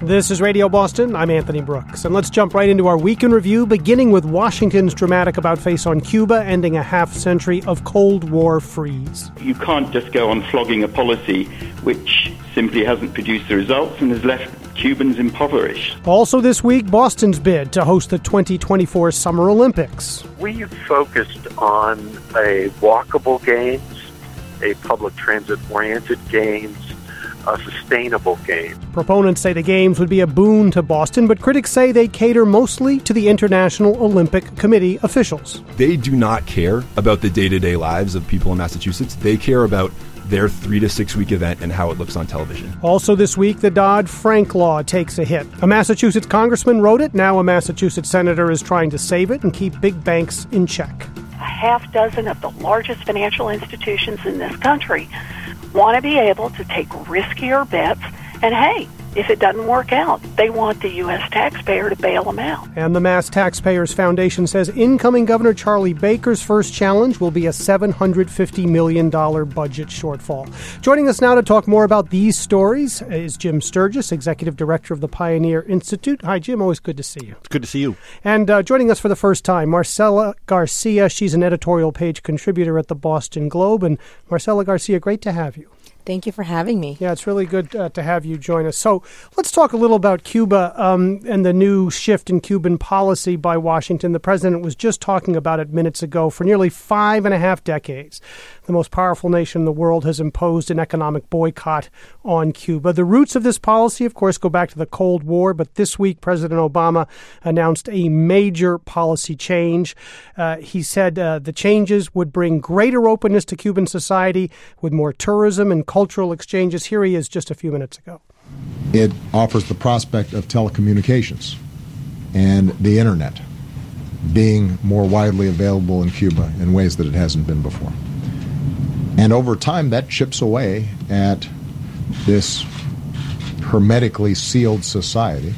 This is Radio Boston. I'm Anthony Brooks. And let's jump right into our week in review, beginning with Washington's dramatic about-face on Cuba, ending a half-century of Cold War freeze. You can't just go on flogging a policy which simply hasn't produced the results and has left Cubans impoverished. Also this week, Boston's bid to host the 2024 Summer Olympics. We focused on a walkable games, a public transit-oriented games, a sustainable game. Proponents say the Games would be a boon to Boston, but critics say they cater mostly to the International Olympic Committee officials. They do not care about the day-to-day lives of people in Massachusetts. They care about their 3 to 6 week event and how it looks on television. Also this week, the Dodd-Frank law takes a hit. A Massachusetts congressman wrote it. Now a Massachusetts senator is trying to save it and keep big banks in check. A half dozen of the largest financial institutions in this country want to be able to take riskier bets, and hey, if it doesn't work out, they want the U.S. taxpayer to bail them out. And the Mass Taxpayers Foundation says incoming Governor Charlie Baker's first challenge will be a $750 million budget shortfall. Joining us now to talk more about these stories is Jim Sturgis, Executive Director of the Pioneer Institute. Hi, Jim. Always good to see you. It's good to see you. And joining us for the first time, Marcela Garcia. She's an editorial page contributor at the Boston Globe. And Marcela Garcia, great to have you. Thank you for having me. Yeah, it's really good to have you join us. So let's talk a little about Cuba and the new shift in Cuban policy by Washington. The president was just talking about it minutes ago. For nearly 5.5 decades, the most powerful nation in the world has imposed an economic boycott on Cuba. The roots of this policy, of course, go back to the Cold War, but this week President Obama announced a major policy change. He said the changes would bring greater openness to Cuban society with more tourism and cultural exchanges. Here he is just a few minutes ago. It offers the prospect of telecommunications and the internet being more widely available in Cuba in ways that it hasn't been before. And over time, that chips away at this hermetically sealed society,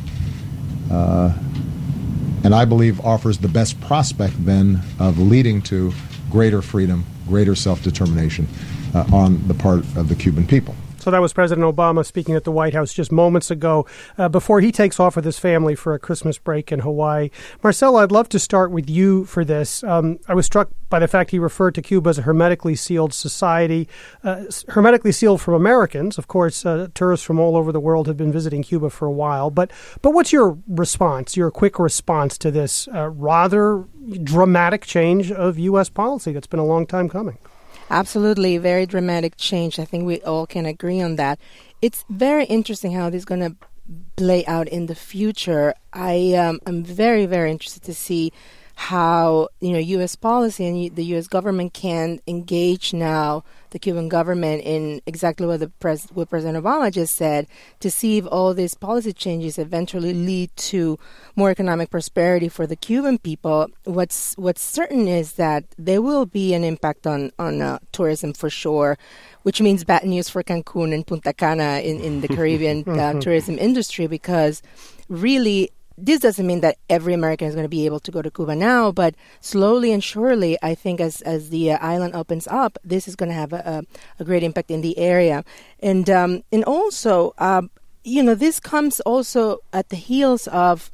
and I believe offers the best prospect then of leading to greater freedom, greater self-determination on the part of the Cuban people. So that was President Obama speaking at the White House just moments ago before he takes off with his family for a Christmas break in Hawaii. Marcella, I'd love to start with you for this. I was struck by the fact he referred to Cuba as a hermetically sealed society, hermetically sealed from Americans. Of course, tourists from all over the world have been visiting Cuba for a while. But what's your response, your quick response to this rather dramatic change of U.S. policy that's been a long time coming? Absolutely. Very dramatic change. I think we all can agree on that. It's very interesting how this is going to play out in the future. I'm very, very interested to see how, U.S. policy and the U.S. government can engage now the Cuban government in exactly what what President Obama just said, to see if all these policy changes eventually lead to more economic prosperity for the Cuban people. What's certain is that there will be an impact on tourism for sure, which means bad news for Cancun and Punta Cana in the Caribbean tourism industry, because really this doesn't mean that every American is going to be able to go to Cuba now, but slowly and surely, I think as the island opens up, this is going to have a great impact in the area. And also, this comes also at the heels of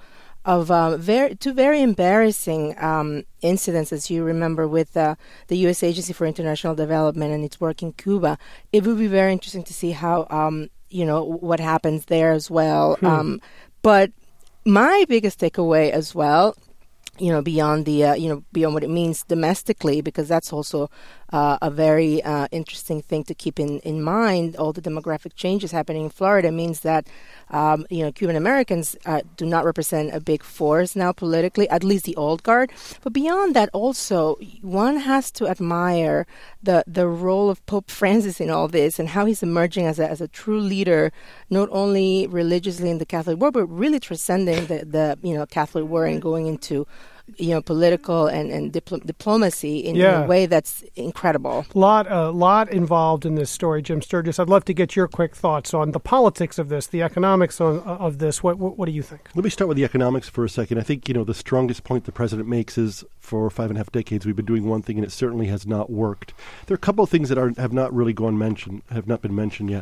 two very embarrassing incidents, as you remember, with the U.S. Agency for International Development and its work in Cuba. It would be very interesting to see how, what happens there as well. But my biggest takeaway as well, beyond beyond what it means domestically, because that's also a very interesting thing to keep in mind. All the demographic changes happening in Florida means that Cuban Americans do not represent a big force now politically, at least the old guard. But beyond that, also one has to admire the role of Pope Francis in all this and how he's emerging as a true leader, not only religiously in the Catholic world, but really transcending the Catholic world and going into political and diplomacy in a way that's incredible. A lot involved in this story, Jim Sturgis. I'd love to get your quick thoughts on the politics of this, the economics of this. What do you think? Let me start with the economics for a second. I think, the strongest point the president makes is for 5.5 decades we've been doing one thing, and it certainly has not worked. There are a couple of things that have not been mentioned yet.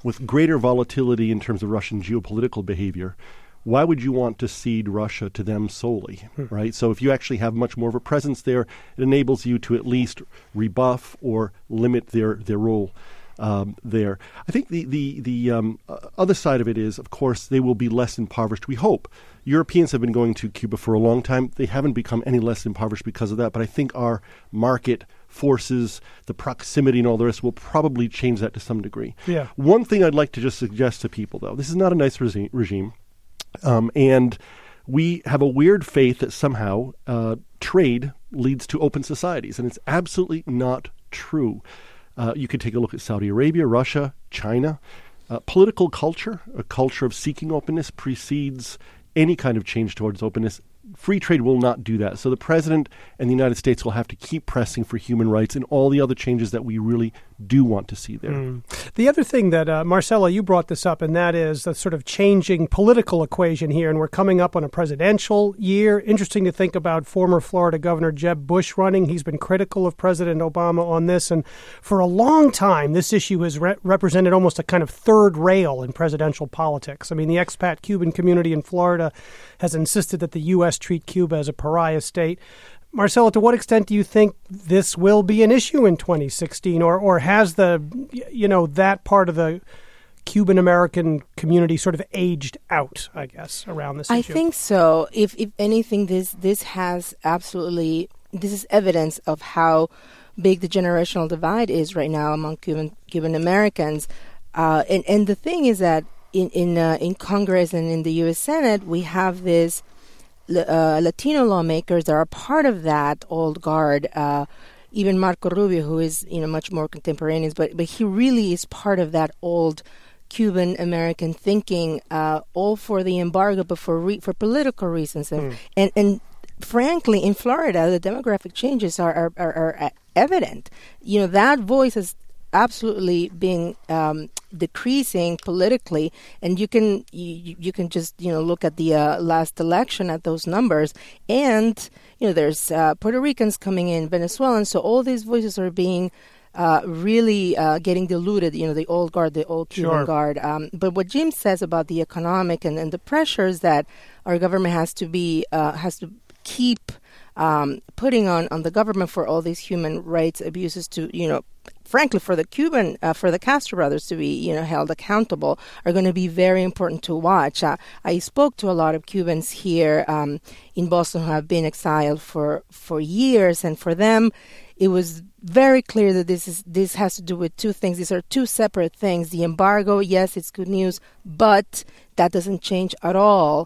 with greater volatility in terms of Russian geopolitical behavior, why would you want to cede Russia to them solely, right? So if you actually have much more of a presence there, it enables you to at least rebuff or limit their role there. I think the other side of it is, of course, they will be less impoverished, we hope. Europeans have been going to Cuba for a long time. They haven't become any less impoverished because of that, but I think our market forces, the proximity and all the rest will probably change that to some degree. Yeah. One thing I'd like to just suggest to people, though, this is not a nice regime. And we have a weird faith that somehow trade leads to open societies, and it's absolutely not true. You could take a look at Saudi Arabia, Russia, China. Political culture, a culture of seeking openness, precedes any kind of change towards openness. Free trade will not do that. So the president and the United States will have to keep pressing for human rights and all the other changes that we really do want to see there. The other thing that, Marcella, you brought this up, and that is the sort of changing political equation here, and we're coming up on a presidential year. Interesting to think about former Florida Governor Jeb Bush running. He's been critical of President Obama on this, and for a long time, this issue has represented almost a kind of third rail in presidential politics. I mean, the expat Cuban community in Florida has insisted that the U.S. treat Cuba as a pariah state. Marcella, to what extent do you think this will be an issue in 2016, or has that part of the Cuban American community sort of aged out, I guess, around this issue? I think so. If anything, this is evidence of how big the generational divide is right now among Cuban Americans. And the thing is that in Congress and in the U.S. Senate, we have this Latino lawmakers that are part of that old guard. Even Marco Rubio, who is much more contemporaneous, but he really is part of that old Cuban American thinking, all for the embargo, but for political reasons. And frankly, in Florida, the demographic changes are evident. That voice is absolutely being decreasing politically, and you can just look at the last election at those numbers, and there's Puerto Ricans coming in, Venezuelans, so all these voices are being really getting diluted. The old guard, the old Cuban guard. But what Jim says about the economic and the pressures that our government has to keep putting on the government for all these human rights abuses to frankly, for the Castro brothers to be, held accountable, are going to be very important to watch. I spoke to a lot of Cubans here in Boston who have been exiled for years, and for them, it was very clear that this has to do with two things. These are two separate things. The embargo, yes, it's good news, but that doesn't change at all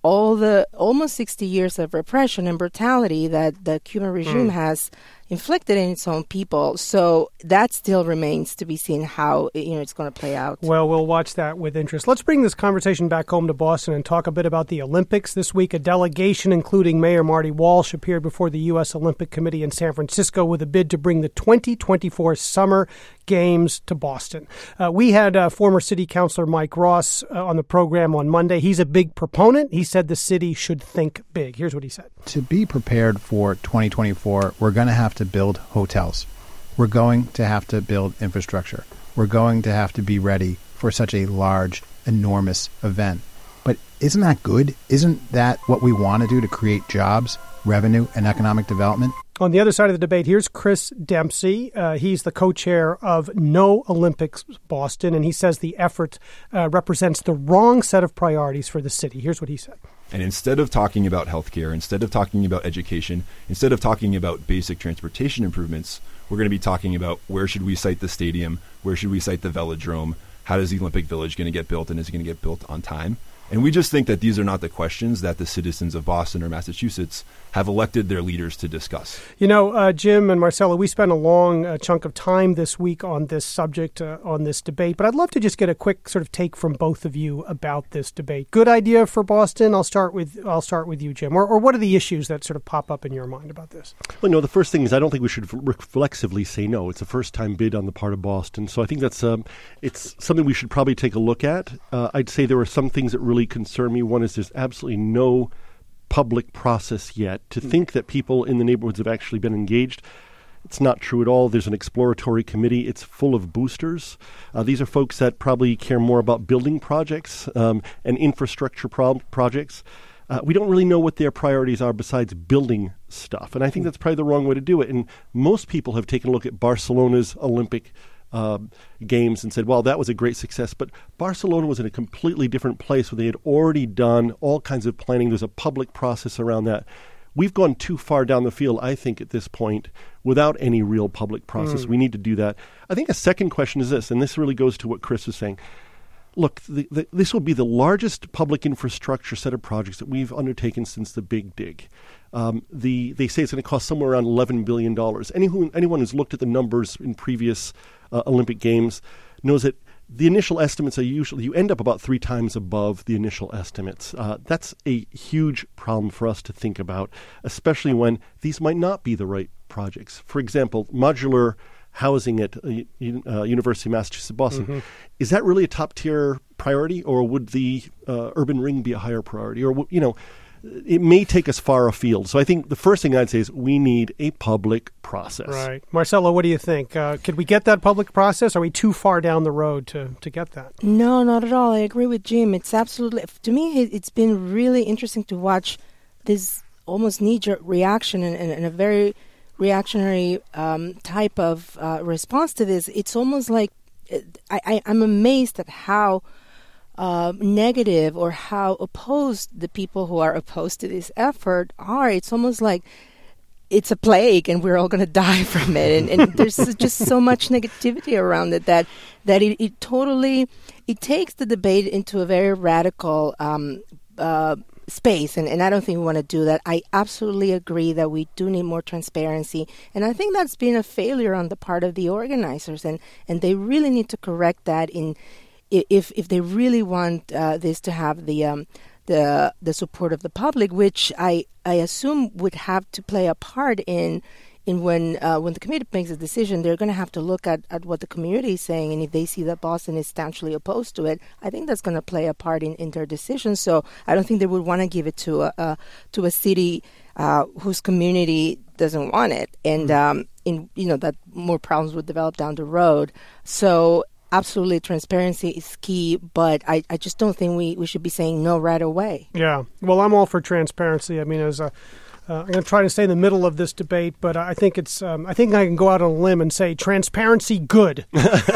the almost 60 years of repression and brutality that the Cuban regime has inflicted in its own people. So that still remains to be seen how it's going to play out. Well, we'll watch that with interest. Let's bring this conversation back home to Boston and talk a bit about the Olympics. This week, a delegation, including Mayor Marty Walsh, appeared before the U.S. Olympic Committee in San Francisco with a bid to bring the 2024 Summer Games to Boston. We had former City Councilor Mike Ross on the program on Monday. He's a big proponent. He said the city should think big. Here's what he said. To be prepared for 2024, we're going to have to build hotels. We're going to have to build infrastructure. We're going to have to be ready for such a large, enormous event. But isn't that good? Isn't that what we want to do to create jobs, revenue, and economic development? On the other side of the debate, here's Chris Dempsey. He's the co-chair of No Olympics Boston, and he says the effort represents the wrong set of priorities for the city. Here's what he said. And instead of talking about healthcare, instead of talking about education, instead of talking about basic transportation improvements, we're going to be talking about where should we site the stadium, where should we site the velodrome, how is the Olympic Village going to get built, and is it going to get built on time? And we just think that these are not the questions that the citizens of Boston or Massachusetts have elected their leaders to discuss. Jim and Marcella, we spent a long chunk of time this week on this subject, on this debate, but I'd love to just get a quick sort of take from both of you about this debate. Good idea for Boston? I'll start with you, Jim. Or what are the issues that sort of pop up in your mind about this? Well, the first thing is I don't think we should reflexively say no. It's a first-time bid on the part of Boston, so I think that's it's something we should probably take a look at. I'd say there are some things that really concern me. One is there's absolutely no public process yet. To think that people in the neighborhoods have actually been engaged, It's not true at all. There's an exploratory committee. It's full of boosters. These are folks that probably care more about building projects and infrastructure projects. We don't really know what their priorities are besides building stuff. And I think that's probably the wrong way to do it. And most people have taken a look at Barcelona's Olympic games and said, well, that was a great success. But Barcelona was in a completely different place where they had already done all kinds of planning. There's a public process around that. We've gone too far down the field, I think, at this point, without any real public process. We need to do that. I think a second question is this, and this really goes to what Chris was saying. Look, this will be the largest public infrastructure set of projects that we've undertaken since the Big Dig. They say it's going to cost somewhere around $11 billion. Anyone who's looked at the numbers in previous Olympic Games knows that the initial estimates are usually, you end up about 3 times above the initial estimates. That's a huge problem for us to think about, especially when these might not be the right projects. For example, modular housing at University of Massachusetts Boston. Is that really a top-tier priority, or would the urban ring be a higher priority? Or, it may take us far afield. So I think the first thing I'd say is we need a public process. Right. Marcelo, what do you think? Could we get that public process? Are we too far down the road to get that? No, not at all. I agree with Jim. It's absolutely, to me, it's been really interesting to watch this almost knee-jerk reaction and a very reactionary type of response to this. It's almost like I'm amazed at how negative or how opposed the people who are opposed to this effort are. It's almost like it's a plague and we're all going to die from it. And there's just so much negativity around it that it totally takes the debate into a very radical space, and I don't think we want to do that. I absolutely agree that we do need more transparency, and I think that's been a failure on the part of the organizers, and they really need to correct that if they really want this to have the support of the public, which I assume would have to play a part in when the committee makes a decision. They're going to have to look at what the community is saying, and if they see that Boston is substantially opposed to it, I think that's going to play a part in their decision. So I don't think they would want to give it to a city whose community doesn't want it, and that more problems would develop down the road. So absolutely, transparency is key, but I just don't think we should be saying no right away. Yeah, well, I'm all for transparency. I mean, I'm going to try to stay in the middle of this debate, but I think I think I can go out on a limb and say transparency good,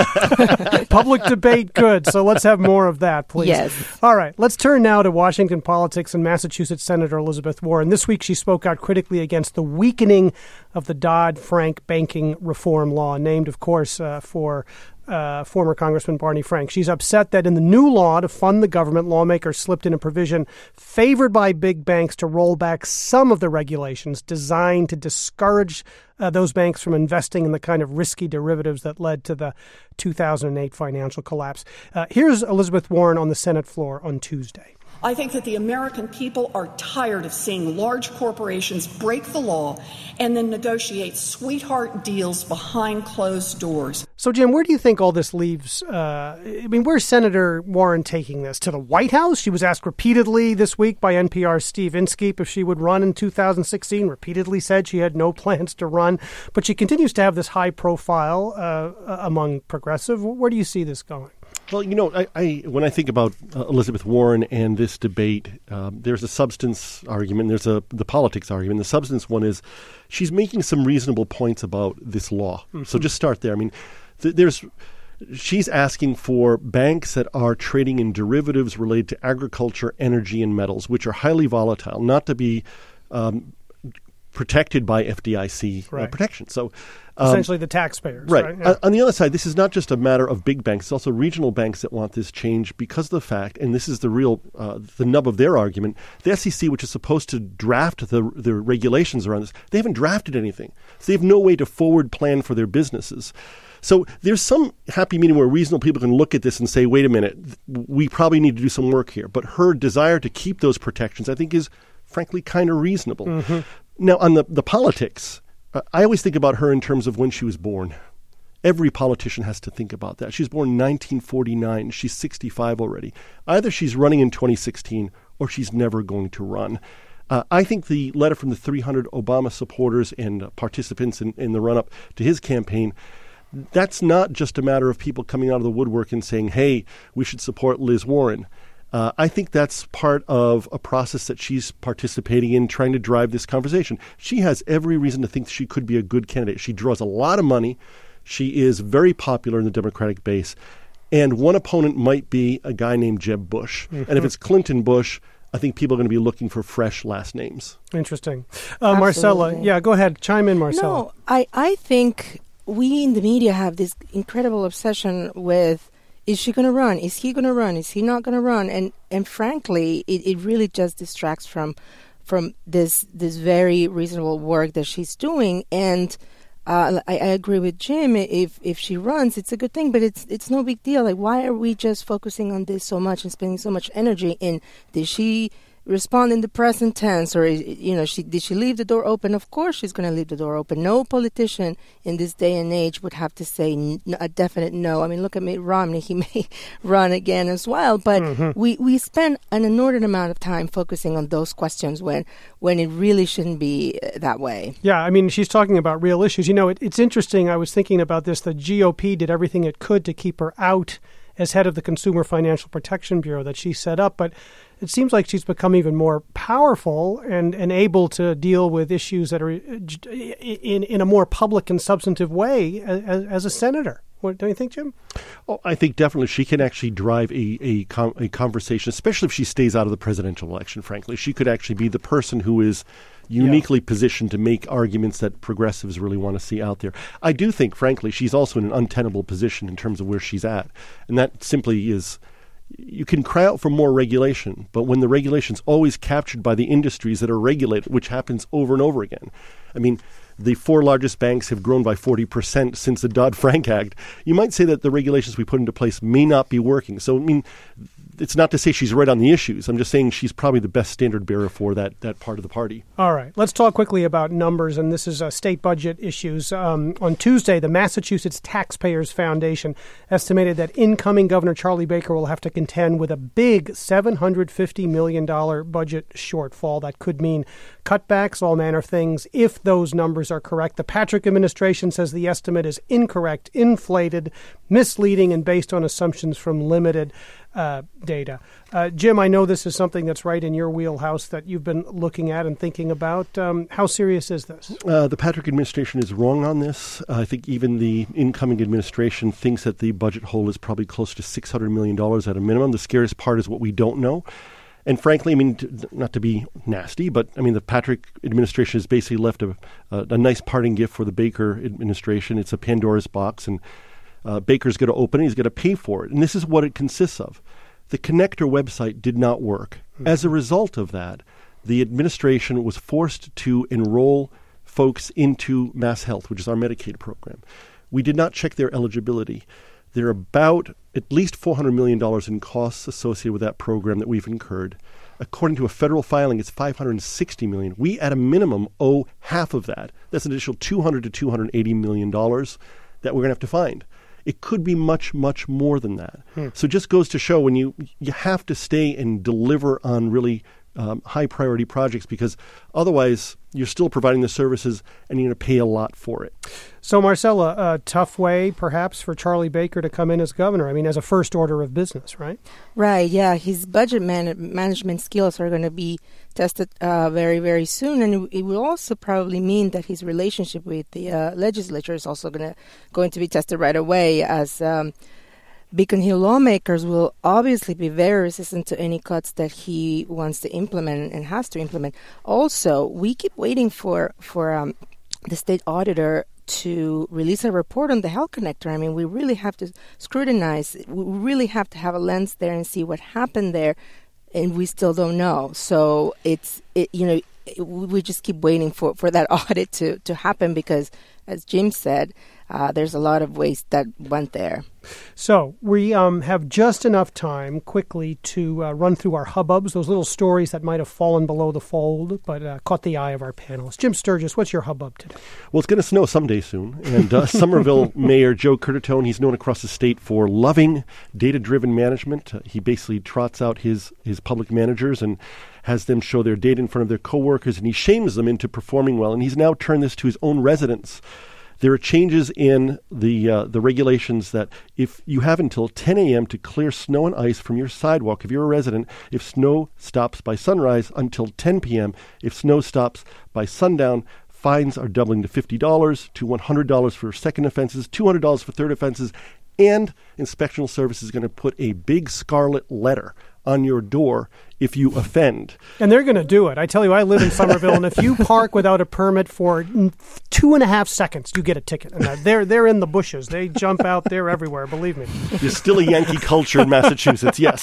public debate good. So let's have more of that, please. Yes. All right, let's turn now to Washington politics and Massachusetts Senator Elizabeth Warren. This week she spoke out critically against the weakening of the Dodd-Frank banking reform law, named, of course, for former Congressman Barney Frank. She's upset that in the new law to fund the government, lawmakers slipped in a provision favored by big banks to roll back some of the regulations designed to discourage those banks from investing in the kind of risky derivatives that led to the 2008 financial collapse. Here's Elizabeth Warren on the Senate floor on Tuesday. I think that the American people are tired of seeing large corporations break the law and then negotiate sweetheart deals behind closed doors. So, Jim, where do you think all this leaves? Where's Senator Warren taking this? To the White House? She was asked repeatedly this week by NPR's Steve Inskeep if she would run in 2016, repeatedly said she had no plans to run. But she continues to have this high profile among progressive. Where do you see this going? Well, when I think about Elizabeth Warren and this debate, there's a substance argument, there's the politics argument. The substance one is she's making some reasonable points about this law. Mm-hmm. So just start there. I mean, she's asking for banks that are trading in derivatives related to agriculture, energy, and metals, which are highly volatile, not to be protected by FDIC protection. So essentially the taxpayers. Right. Yeah. On the other side, this is not just a matter of big banks. It's also regional banks that want this change because of the fact, and this is the real the nub of their argument, the SEC, which is supposed to draft the regulations around this, they haven't drafted anything. So they have no way to forward plan for their businesses. So there's some happy medium where reasonable people can look at this and say, wait a minute, we probably need to do some work here. But her desire to keep those protections, I think, is frankly kind of reasonable. Mm-hmm. Now, on the politics, I always think about her in terms of when she was born. Every politician has to think about that. She was born in 1949. She's 65 already. Either she's running in 2016 or she's never going to run. I think the letter from the 300 Obama supporters and participants in the run-up to his campaign, that's not just a matter of people coming out of the woodwork and saying, hey, we should support Liz Warren. I think that's part of a process that she's participating in, trying to drive this conversation. She has every reason to think she could be a good candidate. She draws a lot of money. She is very popular in the Democratic base. And one opponent might be a guy named Jeb Bush. Mm-hmm. And if it's Clinton Bush, I think people are going to be looking for fresh last names. Interesting. Marcella, yeah, go ahead. Chime in, Marcella. No, I think we in the media have this incredible obsession with, is she going to run? Is he going to run? Is he not going to run? And frankly, it really just distracts from this very reasonable work that she's doing. And I agree with Jim. If she runs, it's a good thing, but it's no big deal. Like, why are we just focusing on this so much and spending so much energy in, did she respond in the present tense, or did she leave the door open? Of course she's going to leave the door open. No politician in this day and age would have to say a definite no. I mean, look at Mitt Romney. He may run again as well, but we spend an inordinate amount of time focusing on those questions when it really shouldn't be that way. Yeah, I mean, she's talking about real issues. It's interesting. I was thinking about this. The GOP did everything it could to keep her out as head of the Consumer Financial Protection Bureau that she set up, but it seems like she's become even more powerful and able to deal with issues that are in a more public and substantive way as a senator. Don't you think, Jim? Oh, I think definitely she can actually drive a conversation, especially if she stays out of the presidential election, frankly. She could actually be the person who is uniquely positioned to make arguments that progressives really want to see out there. I do think, frankly, she's also in an untenable position in terms of where she's at. And that simply is, you can cry out for more regulation, but when the regulation's always captured by the industries that are regulated, which happens over and over again. I mean, the 4 largest banks have grown by 40% since the Dodd-Frank Act. You might say that the regulations we put into place may not be working. So, I mean, it's not to say she's right on the issues. I'm just saying she's probably the best standard bearer for that part of the party. All right. Let's talk quickly about numbers, and this is state budget issues. On Tuesday, the Massachusetts Taxpayers Foundation estimated that incoming Governor Charlie Baker will have to contend with a big $750 million budget shortfall. That could mean cutbacks, all manner of things, if those numbers are correct. The Patrick administration says the estimate is incorrect, inflated, misleading, and based on assumptions from limited data. Jim, I know this is something that's right in your wheelhouse that you've been looking at and thinking about. How serious is this? The Patrick administration is wrong on this. I think even the incoming administration thinks that the budget hole is probably close to $600 million at a minimum. The scariest part is what we don't know. And frankly, I mean, not to be nasty, but I mean, the Patrick administration has basically left a nice parting gift for the Baker administration. It's a Pandora's box, and Baker's going to open it. He's going to pay for it. And this is what it consists of. The Connector website did not work. Mm-hmm. As a result of that, the administration was forced to enroll folks into Mass Health, which is our Medicaid program. We did not check their eligibility. There are about at least $400 million in costs associated with that program that we've incurred. According to a federal filing, it's $560 million. We, at a minimum, owe half of that. That's an additional $200 to $280 million that we're going to have to find. It could be much, much more than that. So it just goes to show when you have to stay and deliver on really high priority projects, because otherwise you're still providing the services and you're going to pay a lot for it. So, Marcella, a tough way perhaps for Charlie Baker to come in as governor, I mean, as a first order of business, right? Right, yeah. His budget management skills are going to be tested very, very soon. And it will also probably mean that his relationship with the legislature is also going to be tested right away, as Beacon Hill lawmakers will obviously be very resistant to any cuts that he wants to implement and has to implement. Also, we keep waiting for the state auditor to release a report on the Health Connector. I mean, we really have to scrutinize. We really have to have a lens there and see what happened there, and we still don't know. So we just keep waiting for that audit to happen, because as Jim said, there's a lot of waste that went there. So we have just enough time quickly to run through our hubbubs, those little stories that might have fallen below the fold but caught the eye of our panelists. Jim Sturgis, what's your hubbub today? Well, it's going to snow someday soon. And Somerville Mayor Joe Curtatone, he's known across the state for loving data-driven management. He basically trots out his public managers and has them show their data in front of their coworkers, and he shames them into performing well. And he's now turned this to his own residents. There are changes in the regulations that if you have until 10 a.m. to clear snow and ice from your sidewalk, if you're a resident, if snow stops by sunrise, until 10 p.m., if snow stops by sundown, fines are doubling to $50 to $100 for second offenses, $200 for third offenses, and Inspectional Service is going to put a big scarlet letter on your door if you offend. And they're going to do it. I tell you, I live in Somerville, and if you park without a permit for 2.5 seconds, you get a ticket. And they're in the bushes. They jump out. They're everywhere, believe me. There's still a Yankee culture in Massachusetts, yes.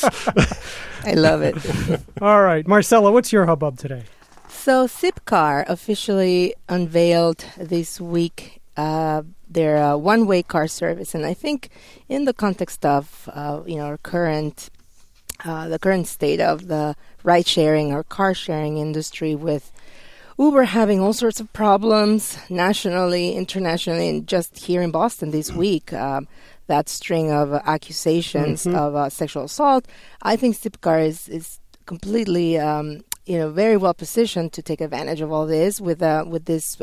I love it. All right. Marcella, what's your hubbub today? So Zipcar officially unveiled this week their one-way car service. And I think in the context of our current the current state of the ride-sharing or car-sharing industry, with Uber having all sorts of problems nationally, internationally, and just here in Boston this week, that string of accusations of sexual assault, I think Zipcar is completely, very well positioned to take advantage of all this with this,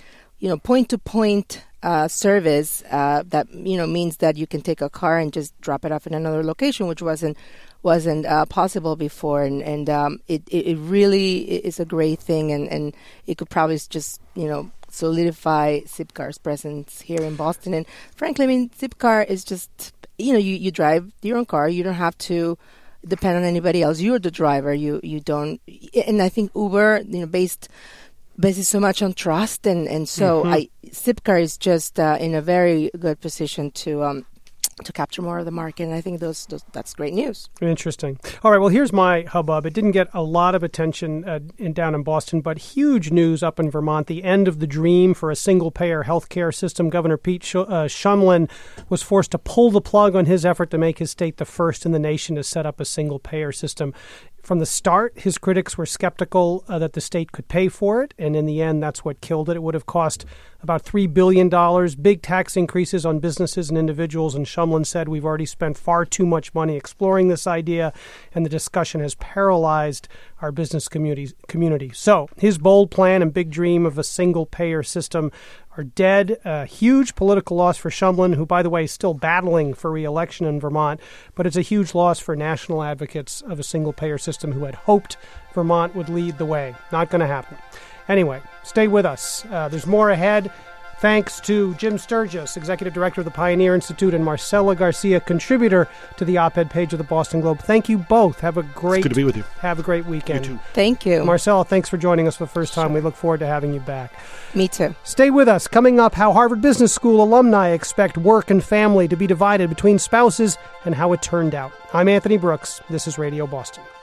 point-to-point service that means that you can take a car and just drop it off in another location, which wasn't possible before, and it really is a great thing, and it could probably just solidify Zipcar's presence here in Boston. And frankly, I mean, Zipcar is just you drive your own car, you don't have to depend on anybody else. You're the driver. You don't, and I think Uber based so much on trust, and so Zipcar is just in a very good position to capture more of the market, and I think that's great news. Interesting. All right, well, here's my hubbub. It didn't get a lot of attention down in Boston, but huge news up in Vermont. The end of the dream for a single-payer healthcare system. Governor Pete Shumlin was forced to pull the plug on his effort to make his state the first in the nation to set up a single-payer system. From the start, his critics were skeptical that the state could pay for it, and in the end, that's what killed it. It would have cost about $3 billion, big tax increases on businesses and individuals, and Shumlin said, we've already spent far too much money exploring this idea, and the discussion has paralyzed our business community. So his bold plan and big dream of a single-payer system are dead. A huge political loss for Shumlin, who, by the way, is still battling for re-election in Vermont, but it's a huge loss for national advocates of a single-payer system who had hoped Vermont would lead the way. Not going to happen. Anyway, stay with us. There's more ahead. Thanks to Jim Sturgis, Executive Director of the Pioneer Institute, and Marcela Garcia, contributor to the op-ed page of the Boston Globe. Thank you both. It's good to be with you. Have a great weekend. You too. Thank you. Marcela, thanks for joining us for the first time. We look forward to having you back. Me too. Stay with us. Coming up, how Harvard Business School alumni expect work and family to be divided between spouses and how it turned out. I'm Anthony Brooks. This is Radio Boston.